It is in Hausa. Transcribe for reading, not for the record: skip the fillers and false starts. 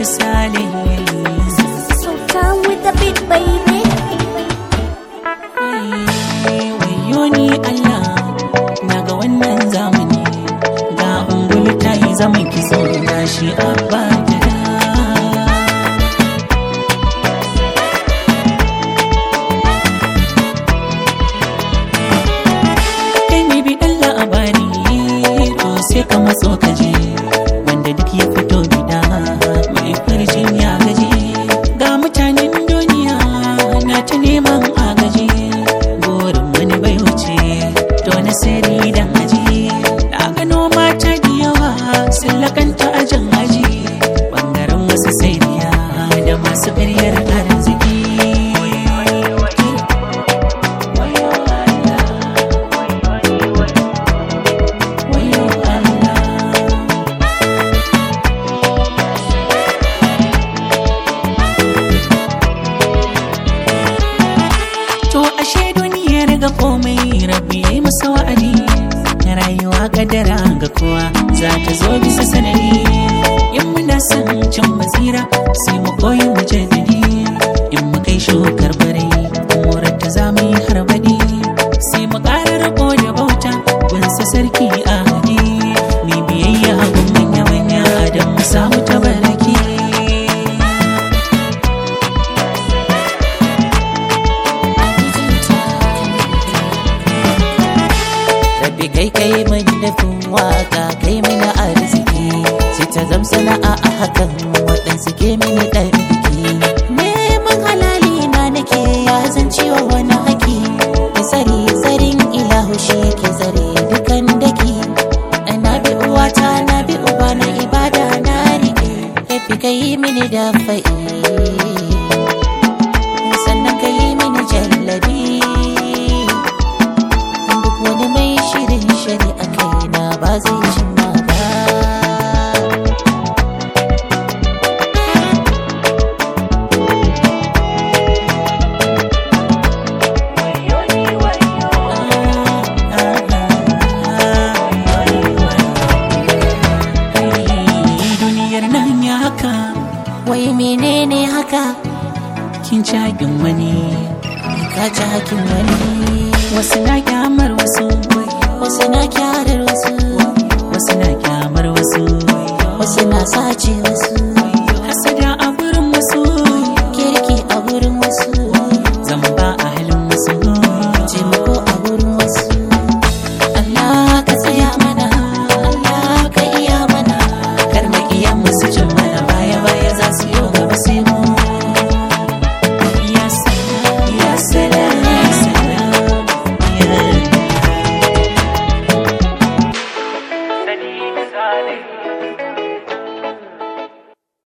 Sale. So down with the beat, baby. Wayo ni Allah, na ga wannan zamani, ga ungulu ta yi zaman kiso na shi a bada. Kai ne bi ɗan labari, to sai ka matso ka je, wanda duk ya fito gida mai farjin ya gaji. Ga mutanen duniya na ta neman agaji, burin wani bai wuce to na sirri dan aji. Na gano mata da yawa sun lakanta ajin aji, bangaren wasu sai da masu ƙaryar arziki. To ashe duniyar ga komai rabbi yayi masa wa'adi, na rayuwa kadara ga kowa za ta zo bisa sanadi. In muna son cin basira sai mu koyi mu jaddadi, in mu kai shukar bare morar ta za mu yi harbadi, sai mu ƙara rabo da bauta gunsa sarki ahadi. Mi biyayya gun manya-manya don mu samu tabaraki. Kai mai nufin waka kai mini arziki, sai ta zam sana'a a hakan waɗansu ke mini ɗan biki. Neman halali na nake ya zan ciwo wani haki, da tsari tsarin ilahu shi ke zare dukan daki. Na bi uwata na bi uba na ibada na rike, yafi kai mini da fa'i sannan kai mini jallabi. Wani mai shirin shari'a kaina ba zai cimma ba. Duniyar nan ya haka, wai menene haka? Kin ci hakin wani, ka ci hakin wani. Wasu na